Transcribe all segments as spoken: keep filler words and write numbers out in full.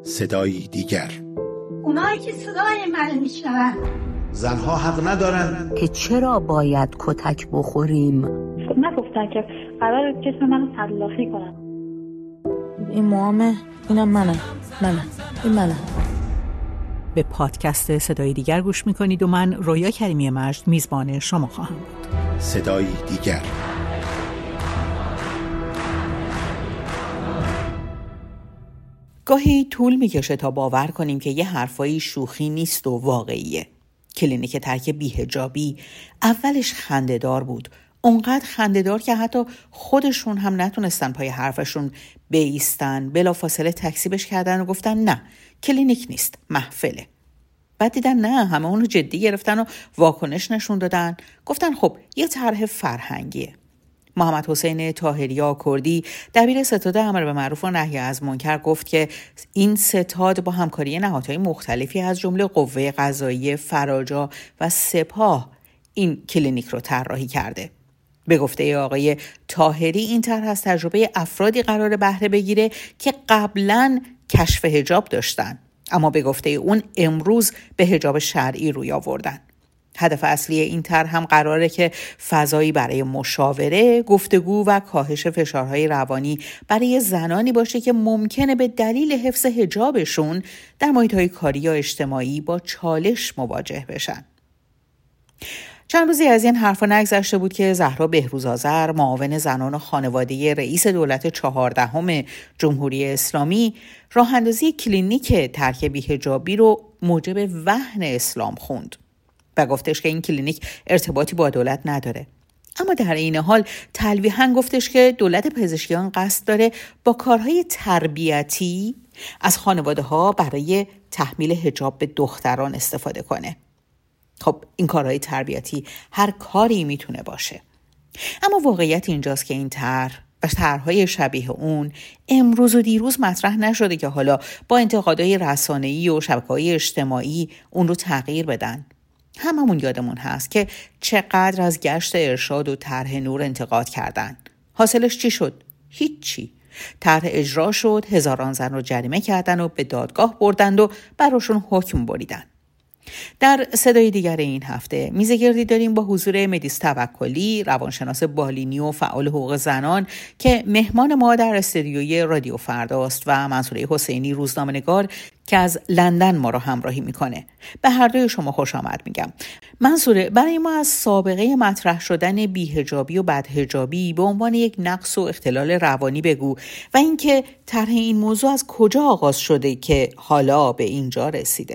صدایی دیگر. اونایی که صدای من میشنون زنها حق ندارن که چرا باید کتک بخوریم. نگفتن که قرار جسم منو تلافی کنن. این موامه، اینم منم منم این منم. به پادکست صدای دیگر گوش میکنید و من رویا کریمی مجد میزبان شما خواهم بود. صدایی دیگر. گاهی طول میکشه تا باور کنیم که یه حرفایی شوخی نیست و واقعیه. کلینیک ترک بی‌حجابی اولش خنده‌دار بود، اونقدر خنده‌دار که حتی خودشون هم نتونستن پای حرفشون بایستن. بلافاصله تکذیبش کردن و گفتن نه، کلینیک نیست، محفله. بعد دیدن نه، همه اونو جدی گرفتن و واکنش نشون دادن. گفتن خب یه طرح فرهنگیه. محمد حسین طاهری آکردی دبیر ستاد امر به معروف و نهی از منکر گفت که این ستاد با همکاری نهادهای مختلفی از جمله قوه قضاییه، فراجا و سپاه این کلینیک رو طراحی کرده. به گفته آقای طاهری این طرح از تجربه افرادی قرار بهره بگیره که قبلاً کشف حجاب داشتن، اما به گفته اون امروز به حجاب شرعی روی آوردن. هدف اصلی این طرح هم قراره که فضایی برای مشاوره، گفتگو و کاهش فشارهای روانی برای زنانی باشه که ممکنه به دلیل حفظ حجابشون در محیط‌های کاری یا اجتماعی با چالش مواجه بشن. چند روزی از این حرفا نگذشته بود که زهرا بهروزآذر، معاون زنان و خانواده رئیس دولت چهاردهم جمهوری اسلامی، راه اندازی کلینیک ترک بی‌حجابی رو موجب وهن اسلام خوند و گفتش که این کلینیک ارتباطی با دولت نداره. اما در این حال تلویحاً گفتش که دولت پزشکیان قصد داره با کارهای تربیتی از خانواده ها برای تحمیل حجاب به دختران استفاده کنه. خب این کارهای تربیتی هر کاری میتونه باشه، اما واقعیت اینجاست که این طرح و طرح‌های شبیه اون امروز و دیروز مطرح نشده که حالا با انتقادهای رسانه‌ای و شبکه‌های اجتماعی اون رو تغییر بدن. هممون یادمون هست که چقدر از گشت ارشاد و طرح نور انتقاد کردن. حاصلش چی شد؟ هیچی. طرح اجرا شد، هزاران زن رو جریمه کردن و به دادگاه بردند و براشون حکم بریدن. در صدای دیگر این هفته میزگردی داریم با حضور مدیس توکلی، روانشناس بالینی و فعال حقوق زنان که مهمان ما در استودیوی رادیو فرداست و منصوره حسینی روزنامه‌نگار که از لندن ما را همراهی میکنه. به هر دوی شما خوش آمد میگم. منصوره، برای ما از سابقه مطرح شدن بی‌حجابی و بدحجابی به عنوان یک نقص و اختلال روانی بگو و اینکه طرح این موضوع از کجا آغاز شده که حالا به اینجا رسیده.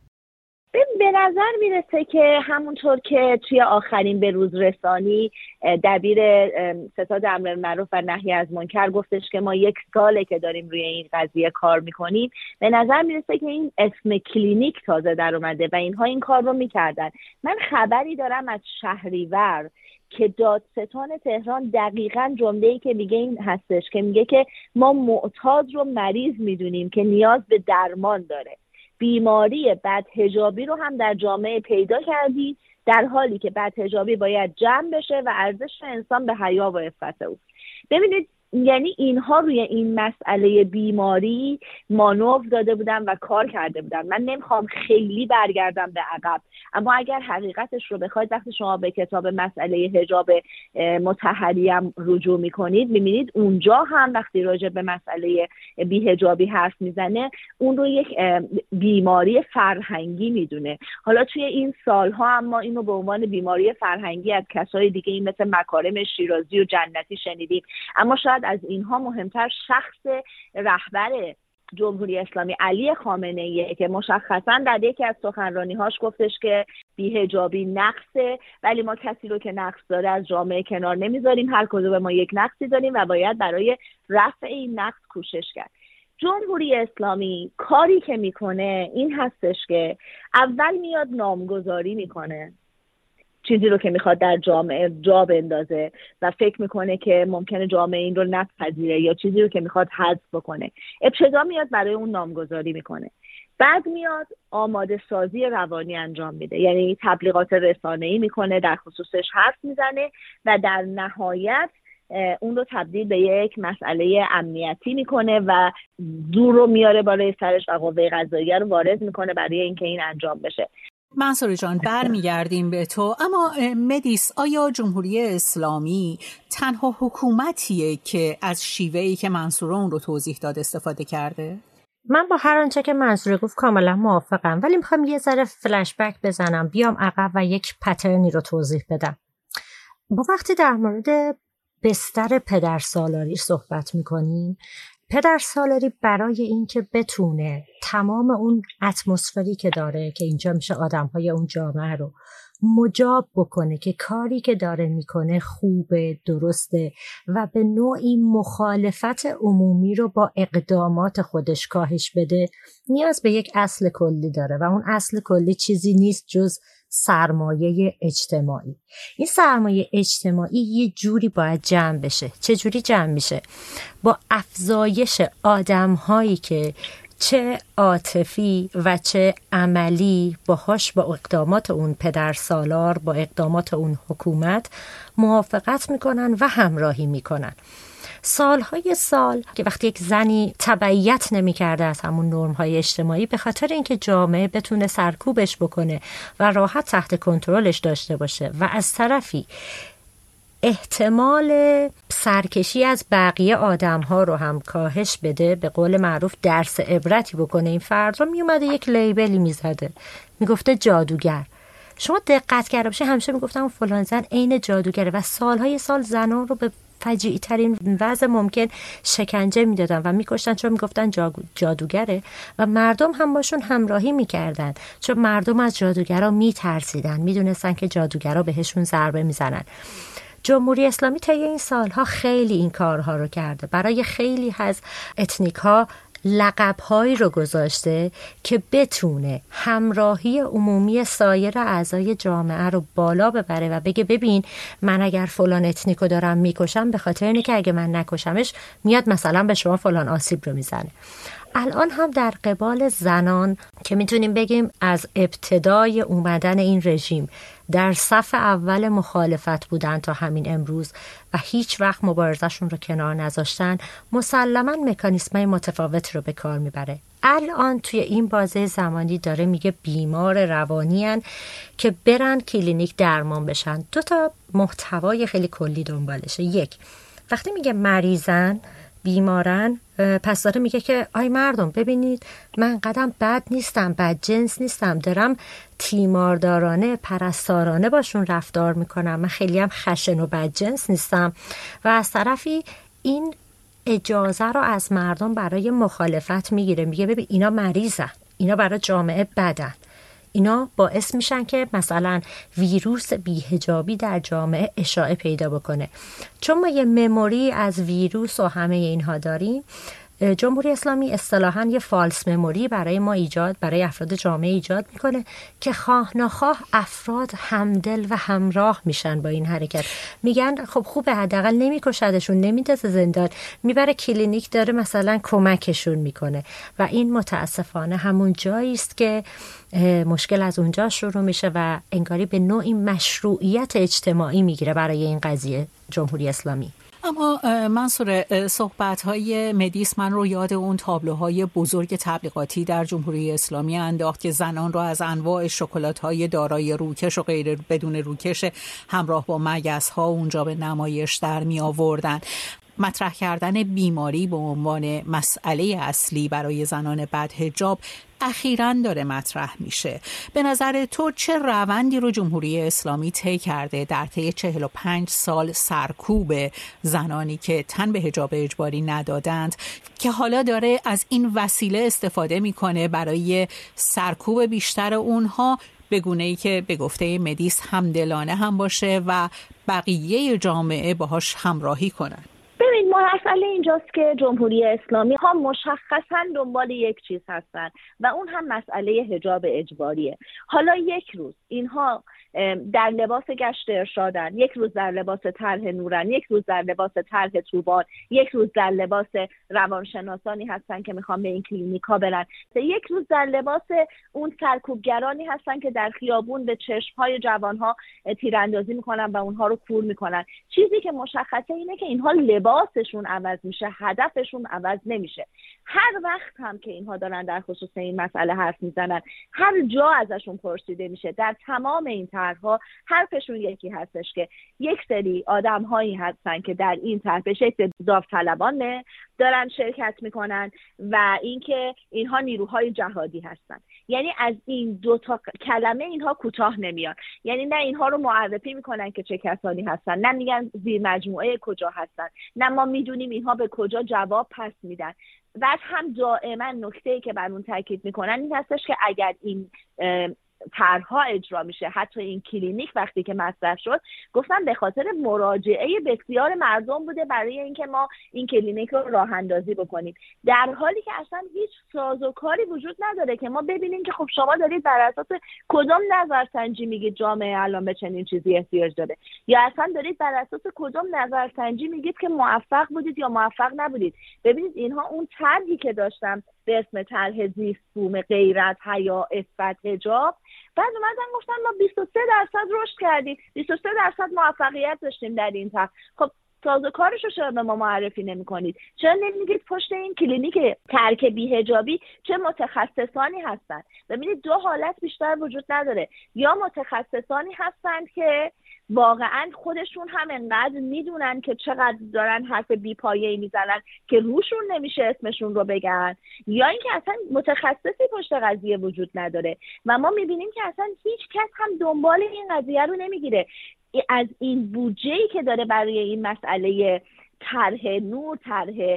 به نظر میرسه که همونطور که توی آخرین بروز رسانی دبیر ستاد امر معروف و نهی از منکر گفتش که ما یک ساله که داریم روی این قضیه کار میکنیم، به نظر میرسه که این اسم کلینیک تازه در اومده و اینها این کار رو میکردن. من خبری دارم از شهریور که دادستان تهران دقیقاً جمله‌ای که میگه این هستش که میگه که ما معتاد رو مریض میدونیم که نیاز به درمان داره. بیماری بدحجابی رو هم در جامعه پیدا کردید، در حالی که بدحجابی باید جمع بشه و ارزش انسان به حیا و عفت اوست. ببینید، یعنی اینها روی این مسئله بیماری مانور داده بودن و کار کرده بودن. من نمیخوام خیلی برگردم به عقب، اما اگر حقیقتش رو بخواید وقتی شما به کتاب مسئله حجاب مطهری هم رجوع میکنید، میبینید اونجا هم وقتی راجع به مسئله بی‌حجابی حرف میزنه اون رو یک بیماری فرهنگی میدونه. حالا توی این سالها هم ما اینو به عنوان بیماری فرهنگی از کسای دیگه این مثل مکارم شیرازی و جنتی شنیدیم، اما شاید از اینها مهمتر شخص رهبر جمهوری اسلامی علی خامنه‌ای که مشخصاً در یکی از سخنرانی‌هاش گفتش که بی‌حجابی نقصه، ولی ما کسی رو که نقص داره از جامعه کنار نمیذاریم، هر کدوم ما یک نقصی داریم و باید برای رفع این نقص کوشش کرد. جمهوری اسلامی کاری که میکنه این هستش که اول میاد نامگذاری میکنه چیزی رو که میخواد در جامعه جا بندازه و فکر میکنه که ممکنه جامعه این رو نپذیره یا چیزی رو که میخواد حذف بکنه. ابتدا میاد برای اون نامگذاری میکنه، بعد میاد آماده سازی روانی انجام میده، یعنی تبلیغات رسانه‌ای میکنه، در خصوصش حرف میزنه و در نهایت اون رو تبدیل به یک مسئله امنیتی میکنه و زور رو میاره بالای سرش و قوه قضاییه رو وارد میکنه برای اینکه این انجام بشه. منصور جان برمیگردیم به تو، اما مدیس، آیا جمهوری اسلامی تنها حکومتیه که از شیوهی که منصور اون رو توضیح داد استفاده کرده؟ من با هر آنچه که منصور گفت کاملا موافقم، ولی میخوام یه ذره فلش بک بزنم، بیام عقب و یک پترنی رو توضیح بدم. با وقتی در مورد بستر پدرسالاری صحبت میکنیم، پدرسالاری برای اینکه بتونه تمام اون اتمسفری که داره که اینجا میشه آدمهای اون جامعه رو مجاب بکنه که کاری که داره میکنه خوبه، درسته و به نوعی مخالفت عمومی رو با اقدامات خودش کاهش بده، نیاز به یک اصل کلی داره و اون اصل کلی چیزی نیست جز سرمایه اجتماعی. این سرمایه اجتماعی یه جوری باید جمع بشه. چه جوری جمع میشه؟ با افزایش آدم‌هایی که چه عاطفی و چه عملی باهاش با اقدامات اون پدرسالار، با اقدامات اون حکومت موافقت میکنن و همراهی میکنن. سالهای سال که وقتی یک زنی تبعیت نمی کرده از همون نرم‌های اجتماعی به خاطر اینکه جامعه بتونه سرکوبش بکنه و راحت تحت کنترلش داشته باشه و از طرفی احتمال سرکشی از بقیه آدم‌ها رو هم کاهش بده، به قول معروف درس عبرتی بکنه، این فرد رو می اومده یک لیبلی می زده، می گفته جادوگر. شما دقت کرده باشید همیشه می گفتم فلان زن عین جادوگره و سالهای سال زنان رو به فجیع ترین وضع ممکن شکنجه می دادن و می کشتن چون می گفتن جادوگره و مردم هم باشون همراهی می کردن چون مردم از جادوگرها می ترسیدن، می دونستن که جادوگرها بهشون ضربه می زنن. جمهوری اسلامی طی این سالها خیلی این کارها رو کرده. برای خیلی از اتنیک ها لقب‌هایی رو گذاشته که بتونه همراهی عمومی سایر اعضای جامعه رو بالا ببره و بگه ببین من اگر فلان اتنیکو دارم میکشم به خاطر اینه که اگه من نکشمش میاد مثلا به شما فلان آسیب رو میزنه. الان هم در قبال زنان که میتونیم بگیم از ابتدای اومدن این رژیم در صف اول مخالفت بودن تا همین امروز و هیچ وقت مبارزشون رو کنار نذاشتن، مسلماً مکانیسمای متفاوت رو به کار میبره. الان توی این بازه زمانی داره میگه بیمار روانی هن که برن کلینیک درمان بشن. دو تا محتوای خیلی کلی دنبالشه. یک، وقتی میگه مریضن، بیمارن، پس داره میگه که آی مردم ببینید من قدم بد نیستم، بد جنس نیستم، دارم تیماردارانه پرستارانه باشون رفتار میکنم، من خیلی هم خشن و بد جنس نیستم. و از طرفی این اجازه رو از مردم برای مخالفت میگیره، میگه ببین اینا مریضن، اینا برای جامعه بدن، اینا باعث میشن که مثلا ویروس بی‌حجابی در جامعه اشاعه پیدا بکنه. چون ما یه مموری از ویروس و همه اینها داریم، جمهوری اسلامی اصطلاحاً یه فالس مموری برای ما ایجاد، برای افراد جامعه ایجاد میکنه که خواه نخواه افراد همدل و همراه میشن با این حرکت. میگن خب خوبه حداقل نمیکشدشون، نمیندازه زندان، میبره کلینیک، داره مثلا کمکشون میکنه. و این متاسفانه همون جایی است که مشکل از اونجا شروع میشه و انگاری به نوعی مشروعیت اجتماعی میگیره برای این قضیه جمهوری اسلامی. اما منصور، صحبت‌های مدیس من رو یاد اون تابلوهای بزرگ تبلیغاتی در جمهوری اسلامی انداخت که زنان رو از انواع شکلات‌های دارای روکش و غیر بدون روکش همراه با مگس‌ها اونجا به نمایش در می آوردن. مطرح کردن بیماری به عنوان مسئله اصلی برای زنان بدحجاب اخیراً داره مطرح میشه. به نظر تو چه روندی رو جمهوری اسلامی طی کرده در طی چهل و پنج سال سرکوب زنانی که تن به حجاب اجباری ندادند که حالا داره از این وسیله استفاده میکنه برای سرکوب بیشتر اونها، به گونه‌ای که به گفته مدیس همدلانه هم باشه و بقیه جامعه باهاش همراهی کنن؟ ببین مسئله اینجاست که جمهوری اسلامی ها مشخصاً دنبال یک چیز هستن و اون هم مسئله حجاب اجباریه. حالا یک روز اینها در لباس گشت ارشادن، یک روز در لباس طرح نورن، یک روز در لباس طرح طوبان، یک روز در لباس روانشناسانی هستن که میخوان به این کلینیکا برن، یک روز در لباس اون سرکوبگرانی هستن که در خیابون به چشمهای جوانها تیراندازی میکنن و اونها رو کور میکنن. چیزی که مشخصه اینه که اینها لباسشون عوض میشه، هدفشون عوض نمیشه. هر وقت هم که اینها دارن در خصوص این مسئله حرف میزنن، هر جا ازشون پرسیده میشه، در تمام این طرح‌ها حرفشون یکی هستش که یک سری آدم‌هایی هستن که در این طرح به شکل داوطلبانه دارن شرکت میکنن و اینکه اینها نیروهای جهادی هستن. یعنی از این دو تا کلمه اینها کوتاه نمیان. یعنی نه اینها رو معرفی میکنن که چه کسانی هستن، نه میگن زیر مجموعه کجا هستن، نه ما میدونیم اینها به کجا جواب پس میدن. بعد هم دائما نکته‌ای که بر اون تاکید میکنن این هستش که اگر این طرح‌ها اجرا میشه، حتی این کلینیک وقتی که مطرح شد گفتن به خاطر مراجعه بسیار مردم بوده برای اینکه ما این کلینیک رو راه اندازی بکنیم، در حالی که اصلا هیچ سازوکاری وجود نداره که ما ببینیم که خب شما دارید بر اساس کدوم نظرسنجی میگید جامعه الان به چنین چیزی احتیاج داره، یا اصلا دارید بر اساس کدوم نظرسنجی میگید که موفق بودید یا موفق نبودید. ببینید اینها اون طرحی که داشتم به اسم طرح زیست بوم، غیرت، حیا، عفت، حجاب، بعد اومدن گفتن ما بیست و سه درصد رشد کردیم، بیست و سه درصد موفقیت داشتیم در این طرح. خب سازوکارش رو چرا به ما معرفی نمی کنید؟ چرا نمیگید پشت این کلینیک ترک بی‌حجابی چه متخصصانی هستن؟ ببینید دو حالت بیشتر وجود نداره، یا متخصصانی هستند که واقعا خودشون هم انقدر میدونن که چقدر دارن حرف بی‌پایه‌ای میزنن که روشون نمیشه اسمشون رو بگن، یا اینکه اصلا متخصصی پشت قضیه وجود نداره و ما میبینیم که اصلا هیچ کس هم دنبال این قضیه رو نمیگیره. از این بودجه‌ای که داره برای این مسئله طرح نور، طرح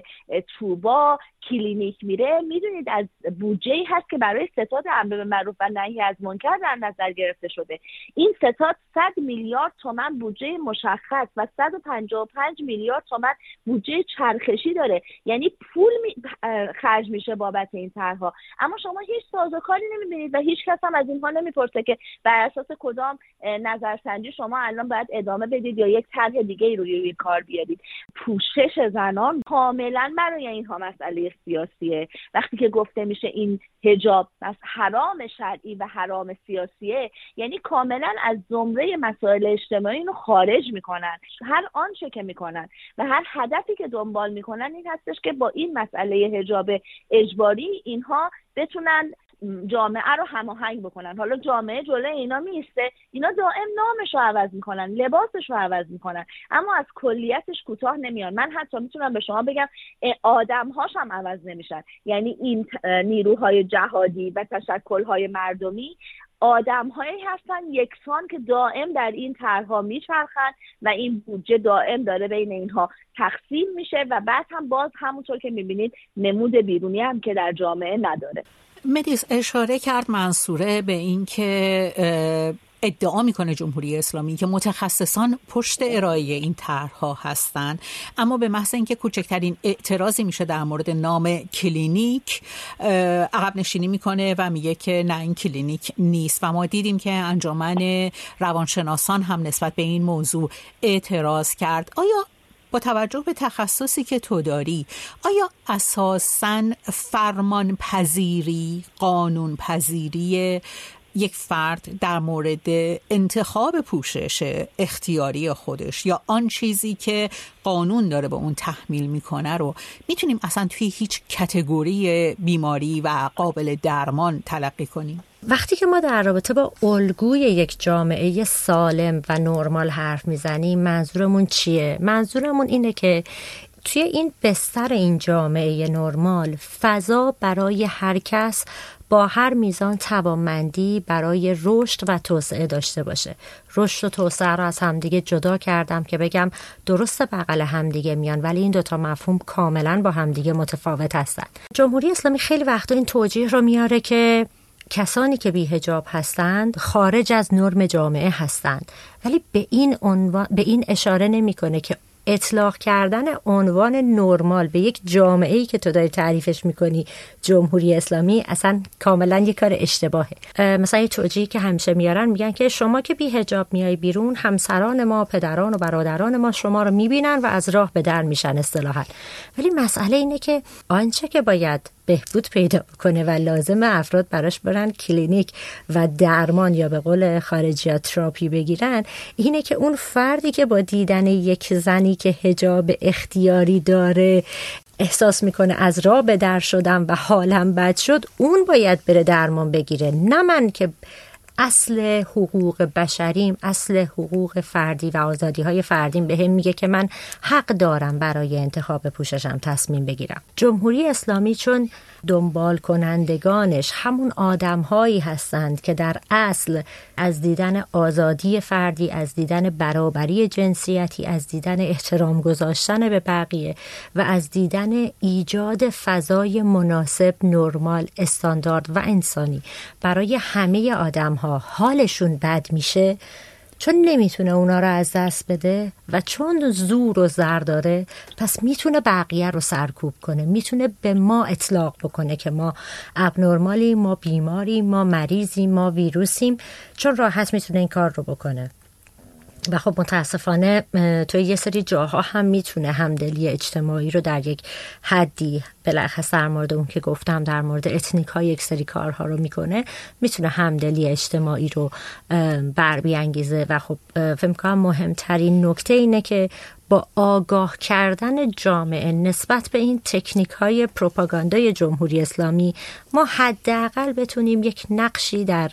طوبا، کلینیک میره، میدونید از بودجه‌ای هست که برای ستاد امر به معروف و نهی از منکر در نظر گرفته شده. این ستاد صد میلیارد تومان بودجه مشخص و صد و پنجاه و پنج میلیارد تومان بودجه چرخشی داره، یعنی پول می... خرج میشه بابت این طرح‌ها، اما شما هیچ سازوکاری نمیبینید و هیچ کس هم از اینها نمیپرسه که بر اساس کدام نظرسنجی شما الان باید ادامه بدید یا یک طرح دیگه روی این کار بیارید. پوشش زنان کاملا برای اینها مسئله سیاسیه. وقتی که گفته میشه این حجاب بس حرام شرعی و حرام سیاسیه، یعنی کاملا از زمره مسائل اجتماعی اینو خارج میکنن. هر آنچه که میکنن و هر هدفی که دنبال میکنن این هستش که با این مسئله حجاب اجباری اینها بتونن جامعه رو هماهنگ بکنن. حالا جامعه جلوی اینا میسته، اینا دائم نامش رو عوض میکنن، لباسش رو عوض میکنن، اما از کلیتش کوتاه نمیان. من حتی میتونم به شما بگم آدمهاش هم عوض نمیشن. یعنی این نیروهای جهادی و تشکلهای مردمی آدم‌هایی هستن یکسان که دائم در این طرح‌ها میچرخن و این بودجه دائم داره بین اینها تقسیم میشه و بعد هم باز همونطور که میبینید نمود بیرونی هم که در جامعه نداره. مدیس اشاره کرد منصوره به این که ادعا میکنه جمهوری اسلامی که متخصصان پشت ارائه این طرح‌ها هستن، اما به محض اینکه کوچکترین اعتراضی میشه در مورد نام کلینیک عقب نشینی میکنه و میگه که نه این کلینیک نیست. و ما دیدیم که انجمن روانشناسان هم نسبت به این موضوع اعتراض کرد. آیا با توجه به تخصصی که تو داری، آیا اساساً فرمان پذیری، قانون پذیری یک فرد در مورد انتخاب پوشش اختیاری خودش یا آن چیزی که قانون داره به اون تحمیل میکنه رو میتونیم اصلا توی هیچ کتگوری بیماری و قابل درمان تلقی کنیم؟ وقتی که ما در رابطه با الگوی یک جامعه سالم و نرمال حرف میزنیم منظورمون چیه؟ منظورمون اینه که توی این بستر این جامعه نرمال فضا برای هر کس با هر میزان توانمندی برای رشد و توسعه داشته باشه. رشد و توسعه رو از همدیگه جدا کردم که بگم درست بغل همدیگه میان، ولی این دوتا مفهوم کاملا با همدیگه متفاوت هستن. جمهوری اسلامی خیلی وقتا این توجیه رو میاره که کسانی که بی حجاب هستند خارج از نرم جامعه هستند، ولی به این عنوان به این اشاره نمیکنه که اطلاق کردن عنوان نرمال به یک جامعه‌ای که تو داری تعریفش میکنی جمهوری اسلامی اصلا کاملا یک کار اشتباهه. مثلا یه توجیهی که همیشه میارن میگن که شما که بی حجاب میای بیرون، همسران ما، پدران و برادران ما شما رو میبینن و از راه به در میشن اصطلاحاً. ولی مسئله اینه که آنچه که باید بهبود پیدا کنه و لازم افراد براش برن کلینیک و درمان یا به قول خارجی‌ها تراپی بگیرن، اینه که اون فردی که با دیدن یک زنی که حجاب اختیاری داره احساس میکنه از راه به در شدم و حالم بد شد، اون باید بره درمان بگیره، نه من که اصل حقوق بشریم، اصل حقوق فردی و آزادی‌های فردیم به هم میگه که من حق دارم برای انتخاب پوششم تصمیم بگیرم. جمهوری اسلامی چون دنبال کنندگانش همون آدم‌هایی هستند که در اصل از دیدن آزادی فردی، از دیدن برابری جنسیتی، از دیدن احترام گذاشتن به بقیه و از دیدن ایجاد فضای مناسب، نرمال، استاندارد و انسانی برای همه آدم‌ها حالشون بد میشه، چون نمیتونه اونا رو از دست بده و چون زور و زر داره، پس میتونه بقیه رو سرکوب کنه، میتونه به ما اطلاق بکنه که ما ابنرمالیم، ما بیماریم، ما مریضیم، ما ویروسیم، چون راحت میتونه این کار رو بکنه. و خب متاسفانه توی یه سری جاها هم میتونه همدلی اجتماعی رو در یک حدی، بالاخص در مورد اون که گفتم در مورد اتنیک ها یک سری کارها رو میکنه، میتونه همدلی اجتماعی رو بر بیانگیزه. و خب فکر می‌کنم مهمترین نکته اینه که با آگاه کردن جامعه نسبت به این تکنیک های پروپاگاندای جمهوری اسلامی ما حداقل بتونیم یک نقشی در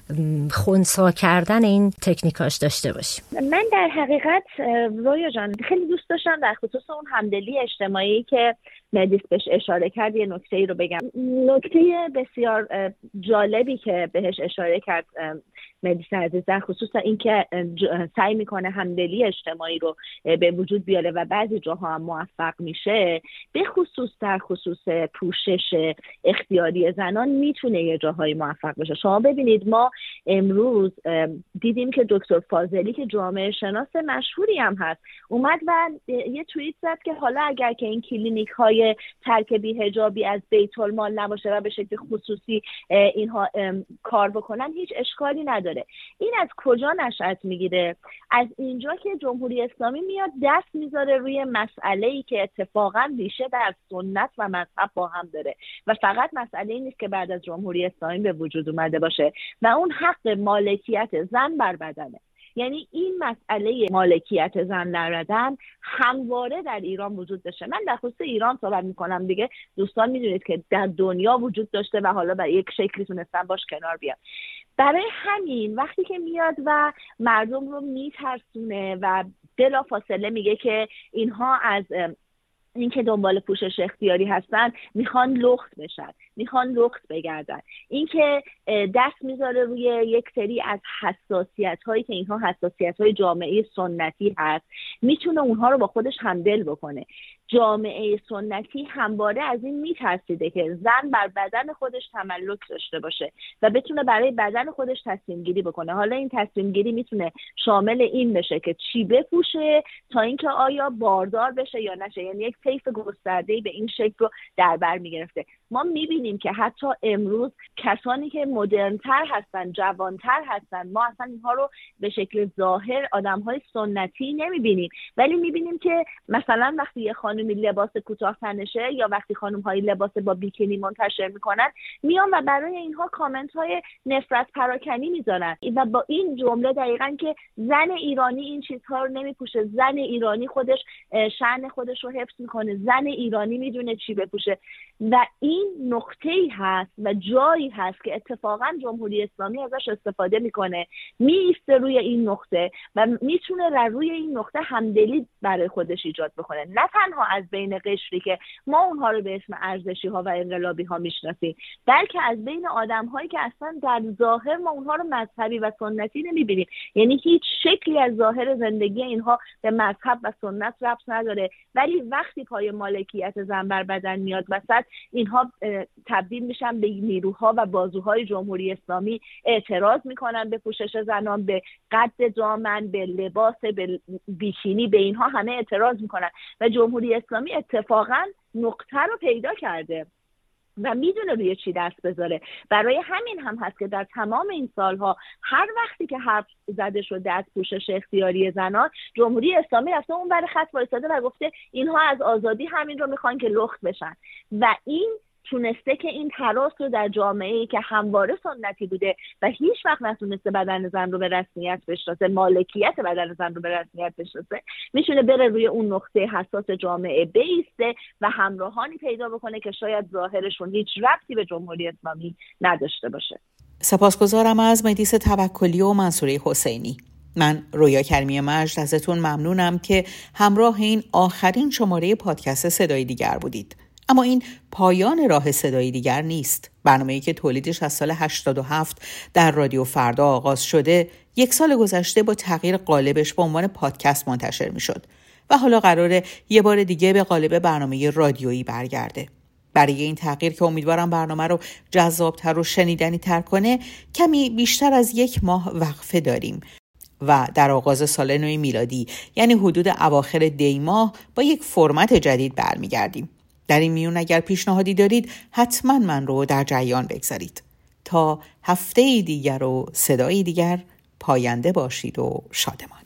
خنثی کردن این تکنیکاش داشته باشیم. من در حقیقت رویا جان خیلی دوست داشتم در خصوص اون همدلی اجتماعی که مهدیس بهش اشاره کرد یه نکته‌ای رو بگم. نکته بسیار جالبی که بهش اشاره کرد مهدیس عزیز در خصوص اینکه سعی میکنه همدلی اجتماعی رو به وجود بیاره و بعضی جاها هم موفق میشه، به خصوص در خصوص پوشش اختیاری زنان میتونه یه جاهای موفق بشه. شما ببینید ما امروز دیدیم که دکتر فاضلی که جامعه شناس مشهوری هم هست اومد و یه توییت زد که حالا اگر که این کلینیک های ترک بی حجابی از بیت المال نباشه و به شکل خصوصی اینها کار بکنن هیچ اشکالی نداره. این از کجا نشأت میگیره؟ از اینجا که جمهوری اسلامی میاد دست میذاره روی مسئله‌ای که اتفاقا ریشه در سنت و مذهب با هم داره و فقط مسئله این نیست که بعد از جمهوری اسلامی به وجود اومده باشه و اون حق مالکیت زن بر بدنه. یعنی این مسئله مالکیت زن در بدن همواره در ایران وجود داشته. من در خصوص ایران صحبت میکنم دیگه، دوستان میدونید که در دنیا وجود داشته و حالا به یک شکلی تونستن باش کنار بیان. برای همین وقتی که میاد و مردم رو میترسونه و بلا فاصله میگه که اینها از این که دنبال پوشش اختیاری هستن میخوان لخت بشن، میخوان لخت بگردن، این که دست میذاره روی یک سری از حساسیت هایی که اینها حساسیت های جامعه سنتی هست، میتونه اونها رو با خودش همدل بکنه. جامعه سنتی همواره از این میترسیده که زن بر بدن خودش تملک داشته باشه و بتونه برای بدن خودش تصمیم گیری بکنه. حالا این تصمیم گیری میتونه شامل این بشه که چی بپوشه تا اینکه آیا باردار بشه یا نشه، یعنی یک طیف گسترده‌ای به این شکل رو در بر میگرفته. ما میبینیم که حتی امروز کسانی که مدرن‌تر هستن، جوان‌تر هستن، ما اصلا اینها رو به شکل ظاهر آدم‌های سنتی نمیبینیم، ولی میبینیم که مثلا وقتی یه خانمی لباس کوتاه تنشه یا وقتی خانم‌های لباس با بیکینی منتشر میکنن میان و برای اینها کامنت‌های نفرت پراکنی میذارن و با این جمله دقیقاً که زن ایرانی این چیزها رو نمیپوشه، زن ایرانی خودش شأن خودش رو حفظ میکنه، زن ایرانی میدونه چی بپوشه. و این نقطه‌ای هست و جایی هست که اتفاقاً جمهوری اسلامی ازش استفاده میکنه، میایسته روی این نقطه و میتونه روی این نقطه همدلی برای خودش ایجاد بکنه، نه تنها از بین قشری که ما اونها رو به اسم ارزشی ها و انقلابی ها میشناسیم، بلکه از بین آدم هایی که اصلا در ظاهر ما اونها رو مذهبی و سنتی نمیبینیم، یعنی هیچ شکلی از ظاهر زندگی اینها به مذهب و سنت ربط نداره، ولی وقتی پای مالکیت زن بر بدن میاد وسط اینها تبدیل میشن به نیروها و بازوهای جمهوری اسلامی، اعتراض میکنن به پوشش زنان، به قد دامن، به لباس، به بیکینی، به اینها همه اعتراض میکنن و جمهوری اسلامی اتفاقا نقطه رو پیدا کرده و میدونه روی چی دست بذاره. برای همین هم هست که در تمام این سالها هر وقتی که حرف زده شده از پوشش اختیاری زنان، جمهوری اسلامی رفته اون بر خط وایساده و گفته اینها از آزادی همین رو میخوان که لخت بشن و این تونسته که این تراس رو در جامعه‌ای که همواره سنتی بوده و هیچ وقت نتونسته بدن زن رو به رسمیت بشناسه، مالکیت بدن زن رو به رسمیت بشناسه، میتونه بره روی اون نقطه حساس جامعه بایسته و همراهانی پیدا بکنه که شاید ظاهرشون هیچ ربطی به جمهوری اسلامی نداشته باشه. سپاسگزارم از مهدیس توکلی و منصوره حسینی. من رویا کریمی مجد ازتون ممنونم که همراه این آخرین شماره پادکست صدای دیگر بودید. اما این پایان راه صدای دیگر نیست. برنامه‌ای که تولیدش از سال هشتاد و هفت در رادیو فردا آغاز شده، یک سال گذشته با تغییر قالبش به عنوان پادکست منتشر می‌شد و حالا قراره یه بار دیگه به قالب برنامه رادیویی برگرده. برای این تغییر که امیدوارم برنامه رو جذاب‌تر و شنیدنی‌تر کنه، کمی بیشتر از یک ماه وقفه داریم و در آغاز سال نو میلادی، یعنی حدود اواخر دی ماه، با یک فرمت جدید برمیگردیم. در این میون اگر پیشنهادی دارید حتما من رو در جریان بگذارید. تا هفته دیگر و صدای دیگر، پاینده باشید و شادمان.